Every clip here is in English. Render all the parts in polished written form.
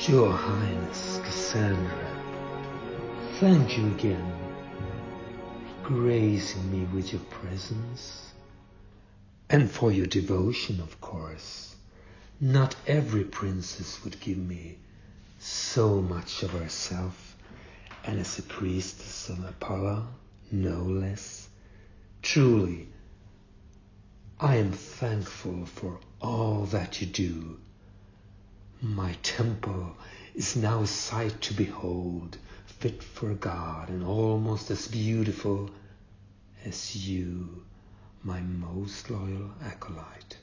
Your Highness Cassandra, thank you again for gracing me with your presence and for your devotion, of course. Not every princess would give me so much of herself, and as a priestess of Apollo, no less. Truly, I am thankful for all that you do. My temple is now a sight to behold, fit for God and almost as beautiful as you, my most loyal acolyte.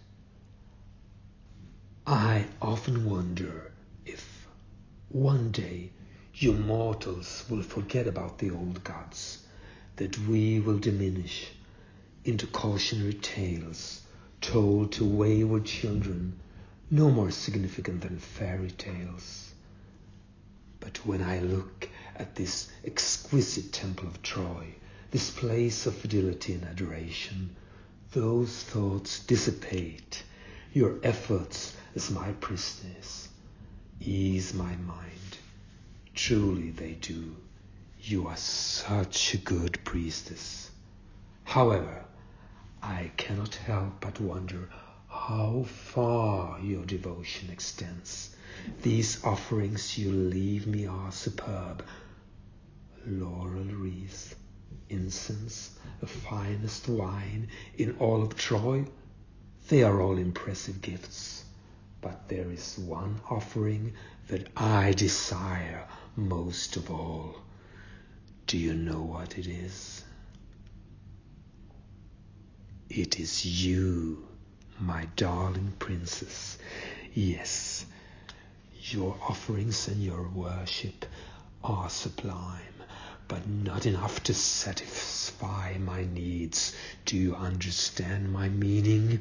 I often wonder if one day you mortals will forget about the old gods, that we will diminish into cautionary tales told to wayward children, no more significant than fairy tales. But when I look at this exquisite temple of Troy, this place of fidelity and adoration, those thoughts dissipate. Your efforts as my priestess ease my mind. Truly they do. You are such a good priestess. However, I cannot help but wonder how far your devotion extends. These offerings you leave me are superb. Laurel wreath, incense, the finest wine in all of Troy. They are all impressive gifts. But there is one offering that I desire most of all. Do you know what it is? It is you, my darling princess. Yes, your offerings and your worship are sublime, but not enough to satisfy my needs. Do you understand my meaning?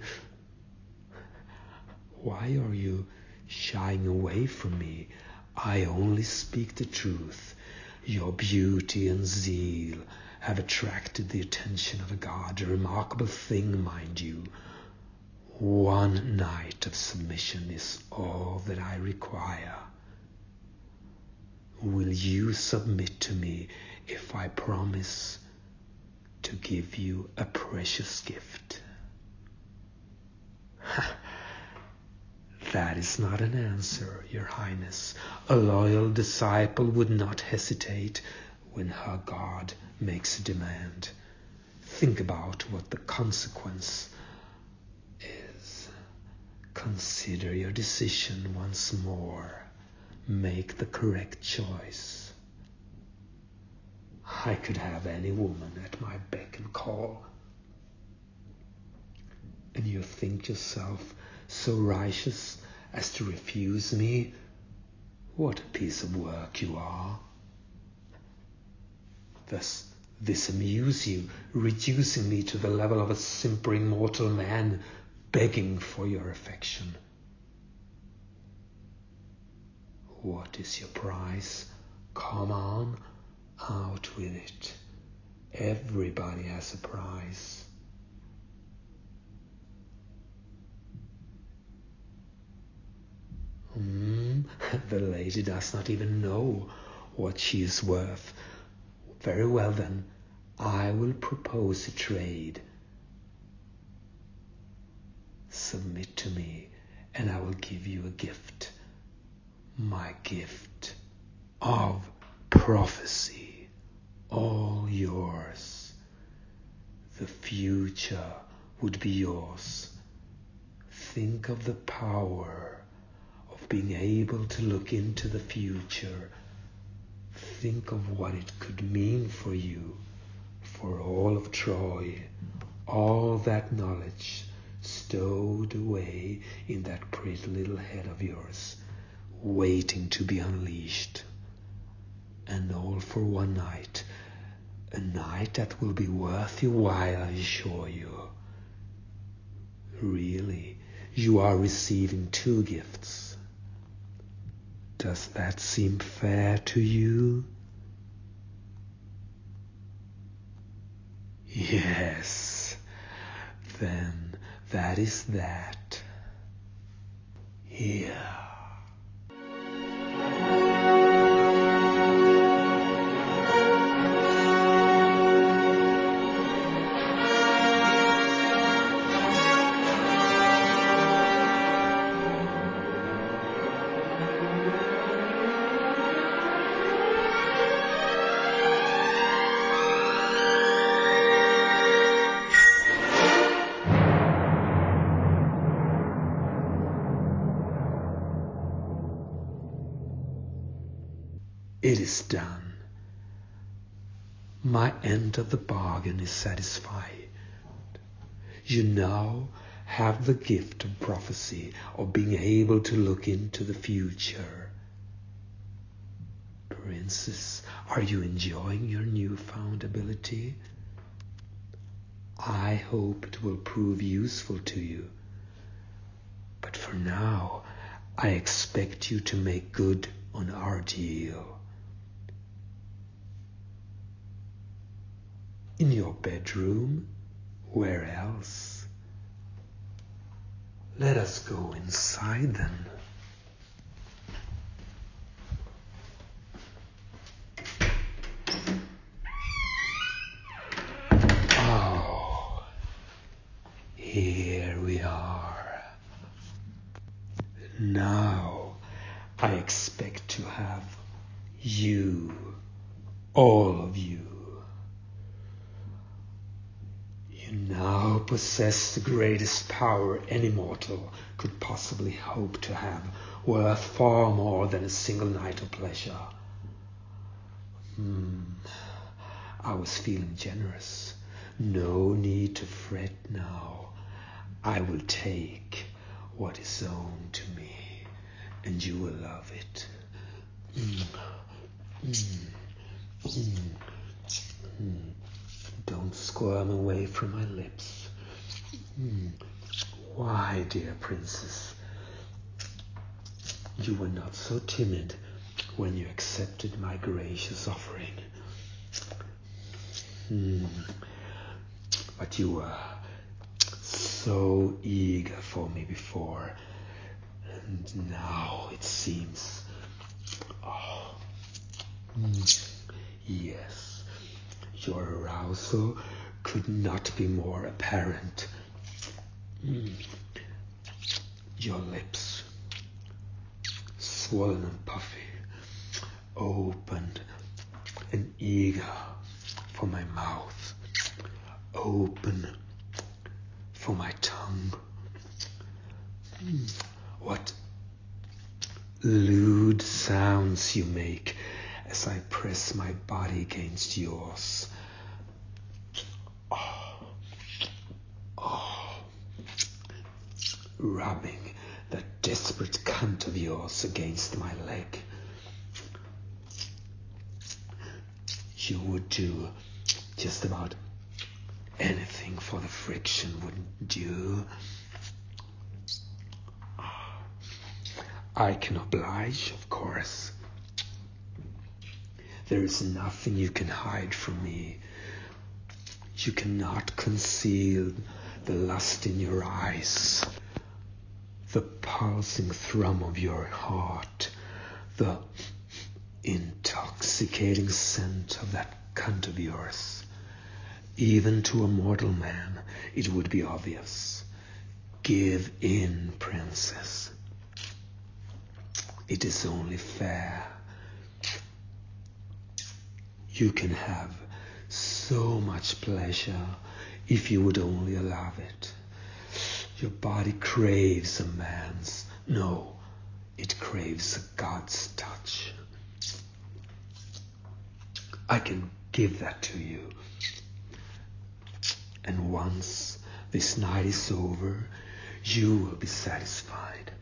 Why are you shying away from me? I only speak the truth. Your beauty and zeal have attracted the attention of a god, a remarkable thing, mind you. One night of submission is all that I require. Will you submit to me if I promise to give you a precious gift? That is not an answer, Your Highness. A loyal disciple would not hesitate when her God makes a demand. Think about what the consequence is. Consider your decision once more. Make the correct choice. I could have any woman at my beck and call. And you think yourself so righteous as to refuse me? What a piece of work you are. Does this amuse you, reducing me to the level of a simpering mortal man, begging for your affection? What is your price? Come on, out with it. Everybody has a price. The lady does not even know what she is worth. Very well then, I will propose a trade. Submit to me, and I will give you a gift. My gift of prophecy, all yours. The future would be yours. Think of the power of being able to look into the future. Think of what it could mean for you, for all of Troy, all that knowledge stowed away in that pretty little head of yours, waiting to be unleashed. And all for one night, a night that will be worth your while, I assure you. Really, you are receiving two gifts. Does that seem fair to you? Yes, then that is that. Here. It is done. My end of the bargain is satisfied. You now have the gift of prophecy, of being able to look into the future. Princess, are you enjoying your newfound ability? I hope it will prove useful to you. But for now, I expect you to make good on our deal. In your bedroom? Where else? Let us go inside then. Oh, here we are. Now I expect to have you, all of you. You now possess the greatest power any mortal could possibly hope to have, worth far more than a single night of pleasure. I was feeling generous. No need to fret now. I will take what is owned to me, and you will love it. Don't squirm away from my lips. Why, dear princess? You were not so timid when you accepted my gracious offering. But you were so eager for me before, and now it seems, yes, your arousal could not be more apparent. Your lips, swollen and puffy, opened and eager for my mouth, open for my tongue. What lewd sounds you make as I press my body against yours. Rubbing that desperate cunt of yours against my leg. You would do just about anything for the friction, wouldn't you? I can oblige, of course. There is nothing you can hide from me. You cannot conceal the lust in your eyes, the pulsing thrum of your heart, the intoxicating scent of that cunt of yours. Even to a mortal man, it would be obvious. Give in, princess. It is only fair. You can have so much pleasure if you would only allow it. Your body craves a man's. No, it craves a God's touch. I can give that to you. And once this night is over, you will be satisfied.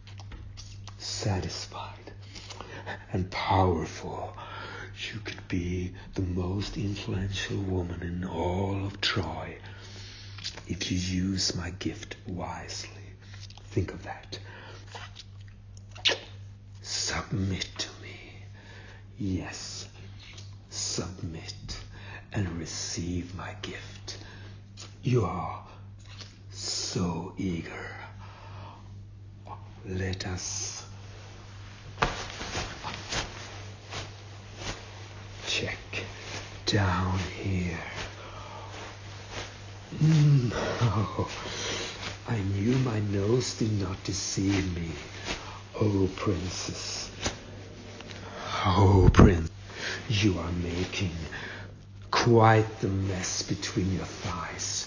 Satisfied and powerful. You could be the most influential woman in all of Troy if you use my gift wisely. Think of that. Submit to me. Yes, submit and receive my gift. You are so eager. Let us check down here. Oh, I knew my nose did not deceive me. Oh, princess. Oh, prince. You are making quite the mess between your thighs.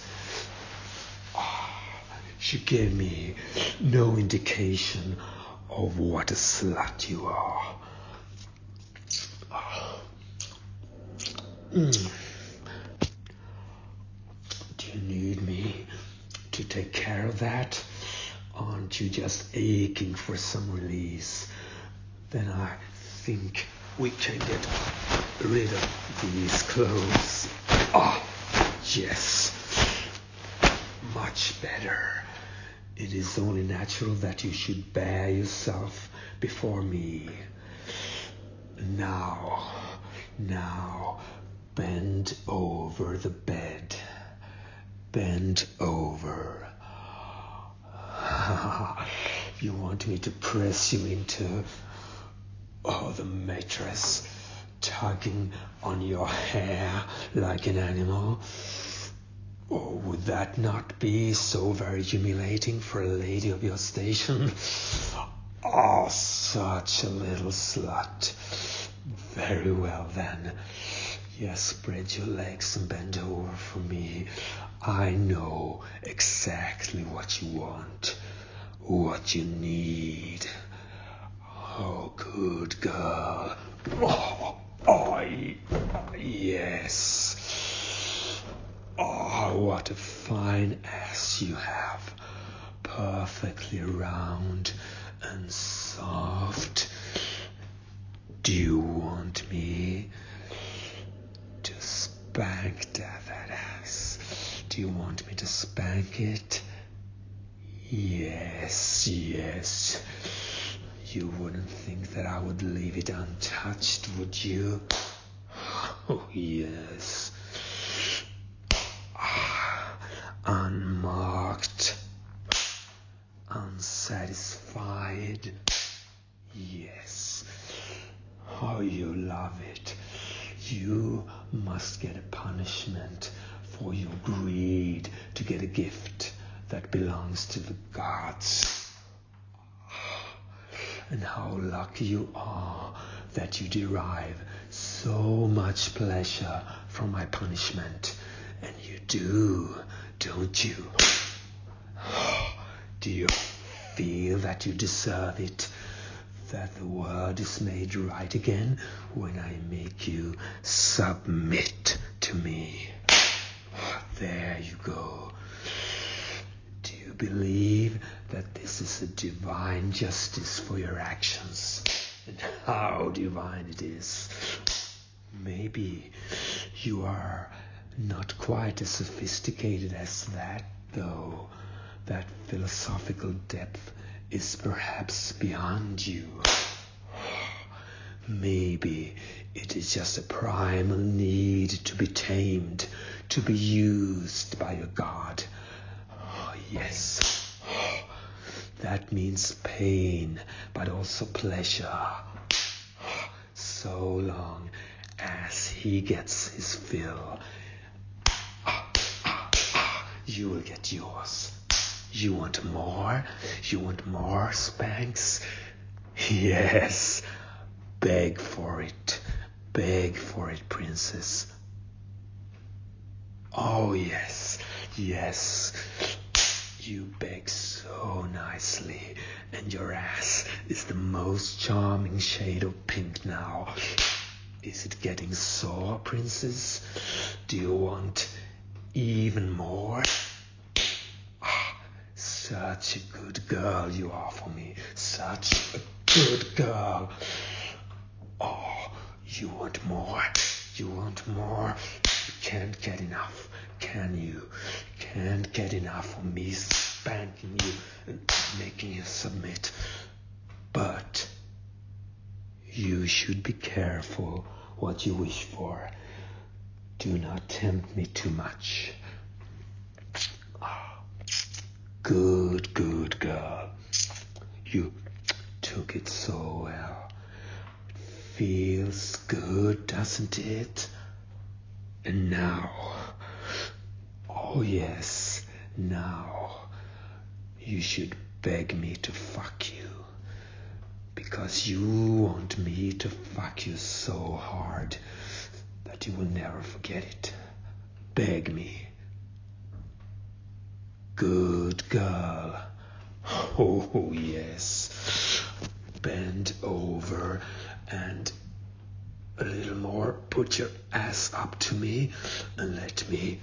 You gave me no indication of what a slut you are. Do you need me to take care of that? Aren't you just aching for some release? Then I think we can get rid of these clothes. Yes. Much better. It is only natural that you should bear yourself before me. Now, bend over the bed. Bend over. You want me to press you into the mattress, tugging on your hair like an animal? Or would that not be so very humiliating for a lady of your station? Oh, such a little slut. Very well then. Yes, spread your legs and bend over for me. I know exactly what you want, what you need. Oh, good girl. Yes. Oh, what a fine ass you have. Perfectly round and soft. Do you want me to spank that ass? Do you want me to spank it? Yes. You wouldn't think that I would leave it untouched, would you? Oh, yes. Unmarked, unsatisfied. Yes. Oh, you love it. You must get a punishment for your greed to get a gift that belongs to the gods. And how lucky you are that you derive so much pleasure from my punishment. And you do, don't you? Do you feel that you deserve it? That the world is made right again when I make you submit to me? There you go. Do you believe that this is a divine justice for your actions? And how divine it is. Maybe you are not quite as sophisticated as that, though. That philosophical depth is perhaps beyond you. Maybe it is just a primal need to be tamed, to be used by a god. Yes. That means pain, but also pleasure. So long as he gets his fill, you will get yours. You want more? You want more spanks? Yes. Beg for it. Beg for it, princess. Oh, yes. You beg so nicely, and your ass is the most charming shade of pink now. Is it getting sore, princess? Do you want even more? Such a good girl you are for me. Such a good girl. Oh, you want more? You want more? You can't get enough, can you? Can't get enough of me spanking you and making you submit. But you should be careful what you wish for. Do not tempt me too much. Good girl. You took it so well. It feels good, doesn't it? And now, oh yes, now you should beg me to fuck you. Because you want me to fuck you so hard that you will never forget it. Beg me. Good girl. Oh, yes. Bend over and A little more. Put your ass up to me and let me...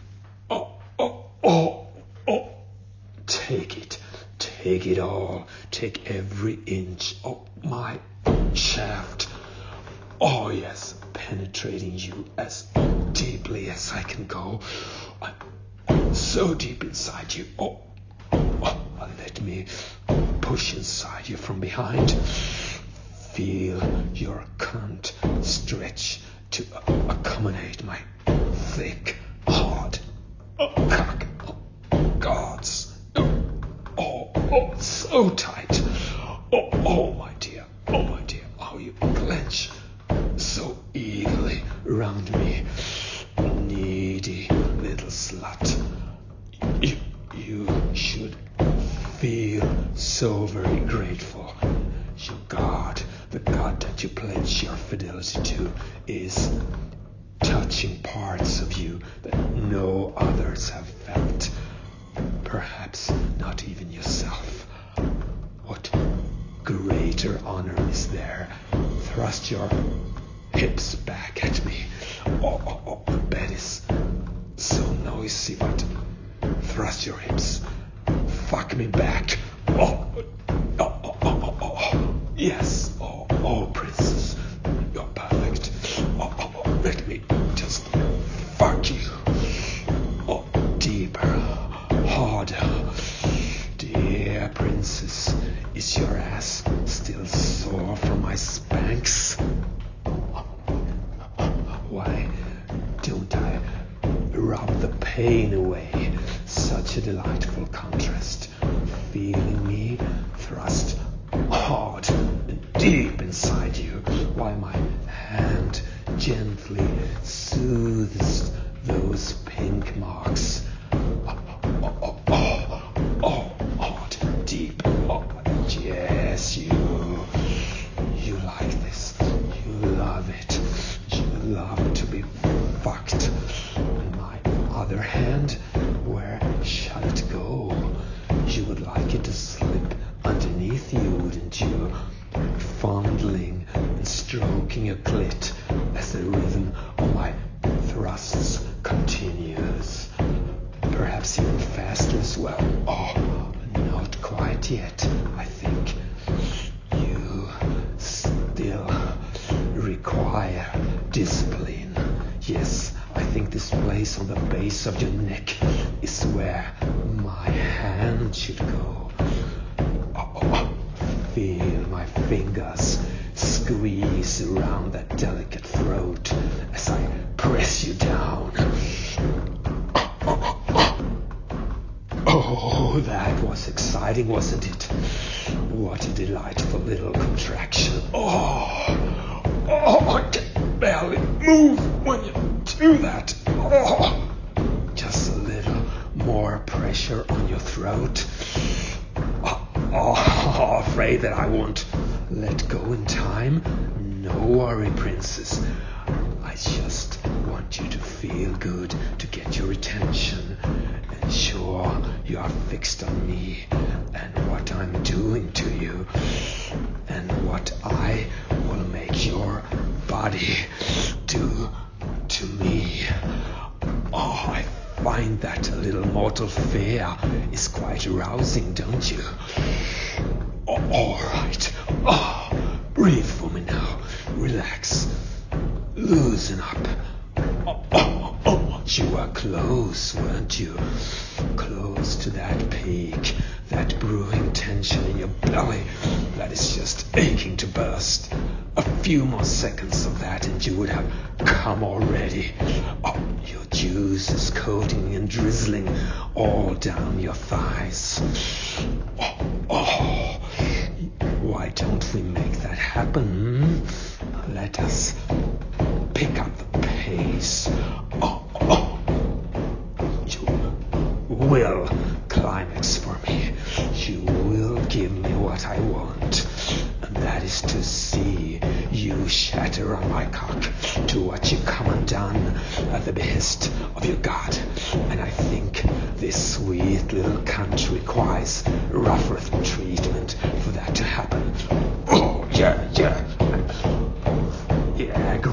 Take it. Take it all. Take every inch of my shaft. Oh yes, penetrating you as deeply as I can go. I'm so deep inside you. Let me push inside you from behind. Feel your cunt stretch to accommodate my thick, hard cock. Gods. So tight. Oh my dear. How you clench so eagerly around me. Needy little slut. You should feel so very grateful. Your God, the God that you pledge your fidelity to, is touching parts of you that no others have felt. Perhaps not even yourself. What greater honor is there? Thrust your hips back at me. The bed is so noisy, but thrust your hips. Fuck me back. Yes. Princess, you're perfect. Let me just fuck you. Deeper, harder. Dear princess, is your ass still sore from my spanks? Why don't I rub the pain away? Such a delightful contrast. Feeling me thrust hard and deep inside you, while my hand gently soothes those pink marks. Hard and deep. Yes, you like this. You love it. You love to be fucked. And my other hand, where shall it go? You would like it to slip underneath you, wouldn't you? Fondling and stroking your clit as the rhythm of my thrusts continues. Perhaps even faster as well. Not quite yet. I think you still require discipline. Yes, I think this place on the base of your neck is where my hand should go. Feel my fingers squeeze around that delicate throat as I press you down. That was exciting, wasn't it? What a delightful little contraction. I can barely move when you do that. Just a little more pressure on your throat. Afraid that I won't let go in time? No worry, princess. I just want you to feel good, to get your attention. And sure, you are fixed on me and what I'm doing to you and what I will make your body do to me. I find that a little mortal fear is quite arousing, don't you? All right. Breathe for me now. Relax. Loosen up. You were close, weren't you? Close to that peak, that brewing tension in your belly that is just aching to burst. A few more seconds of that and you would have come already. Your juice is coating and drizzling all down your thighs. Why don't we make that happen? Let us pick up the pace. You will climax for me. You will give me what I want, and that is to see you shatter on my cock, to watch you come undone at the behest of your God. And I think this sweet little cunt requires rough rhythm treatment for that to happen. Yeah,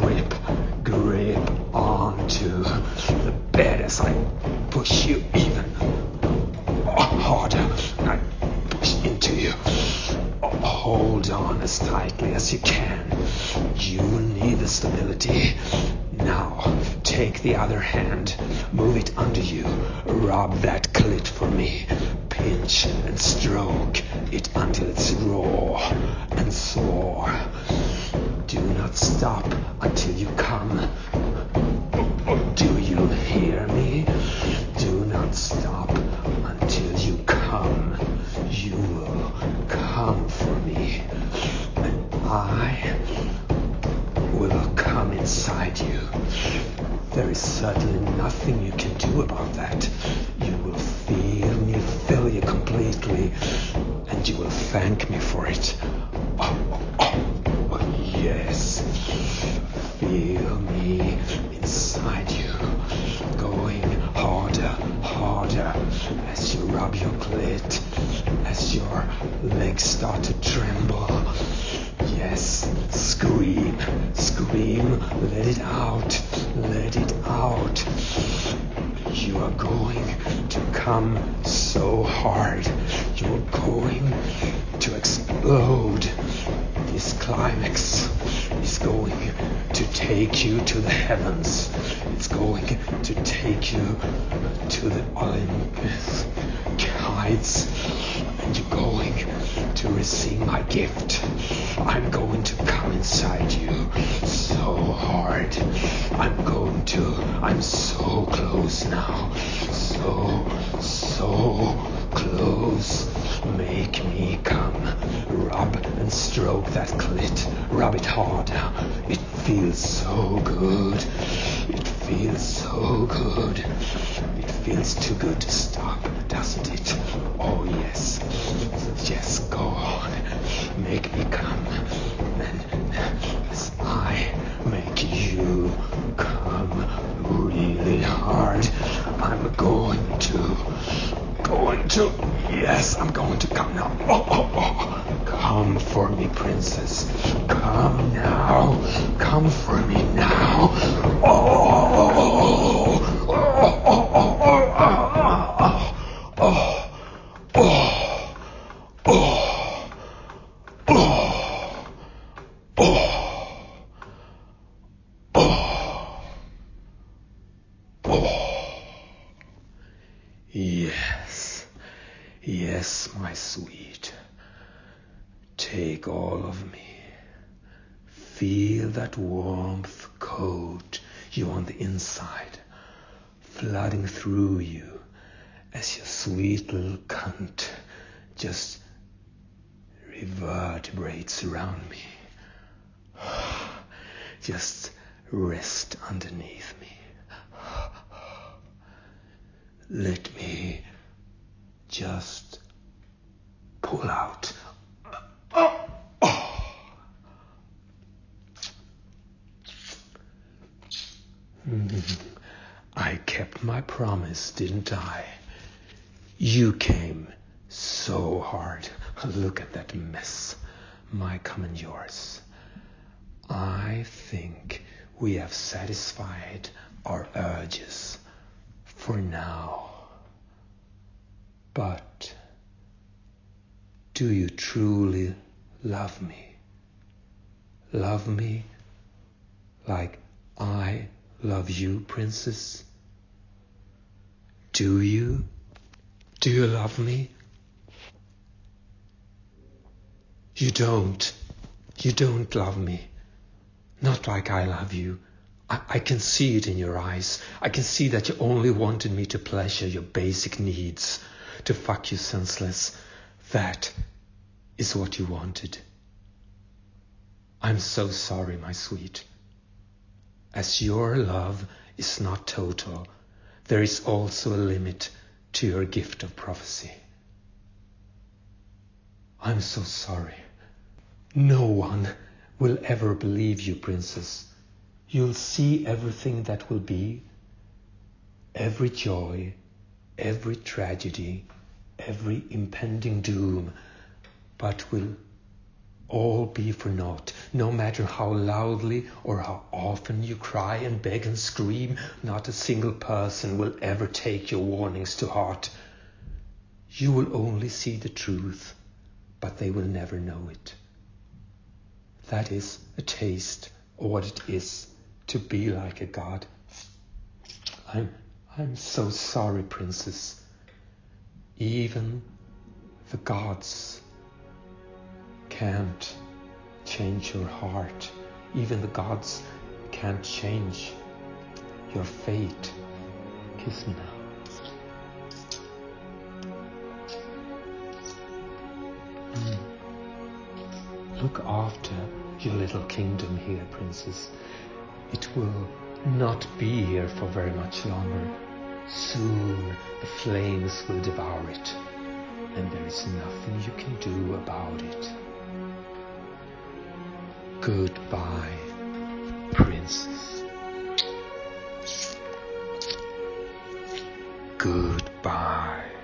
as tightly as you can. You need the stability. Now, take the other hand, move it under you, rub that clit for me, pinch and stroke it until it's raw and sore. Do not stop until you come. Do you hear me? Do not stop until you come. You will come for me, and I will come inside you. There is certainly nothing you can do about that. You will feel me fill you completely, and you will thank me for it. Yes. Feel me inside you, going harder, harder, as you rub your clit, as your legs start to tremble. Yes, scream, scream, let it out, let it out. You are going to come so hard, you are going to explode. This climax is going to take you to the heavens. It's going to take you to the Olympus heights, and you're going to receive my gift. I'm going to come inside you so hard. I'm so close now. So close. Make me come. Rub and stroke that clit. Rub it harder. It feels so good. It feels so good. It feels too good to stop, doesn't it? Oh yes. Yes, go on. Make me come. And as I make you come really hard, I'm going to, yes, I'm going to come now. Come for me, princess. Come now. Come for me now. Yes, my sweet. Take all of me. Feel that warmth coat you on the inside, flooding through you as your sweet little cunt just reverberates around me. Just rest underneath me. Let me just pull out. I kept my promise, didn't I? You came so hard. Look at that mess. My cum and yours. I think we have satisfied our urges for now. But do you truly love me? Love me like I love you, princess? Do you? Do you love me? You don't. You don't love me. Not like I love you. I can see it in your eyes. I can see that you only wanted me to pleasure your basic needs, to fuck you senseless. That is what you wanted. I'm so sorry, my sweet. As your love is not total, there is also a limit to your gift of prophecy. I'm so sorry. No one will ever believe you, princess. You'll see everything that will be, every joy, every tragedy, every impending doom, but will all be for naught. No matter how loudly or how often you cry and beg and scream, not a single person will ever take your warnings to heart. You will only see the truth, but they will never know it. That is a taste of what it is to be like a god. I'm so sorry, princess. Even the gods can't change your heart. Even the gods can't change your fate. Kiss me now. Look after your little kingdom here, princess. It will not be here for very much longer. Soon the flames will devour it, and there is nothing you can do about it. Goodbye, princess. Goodbye.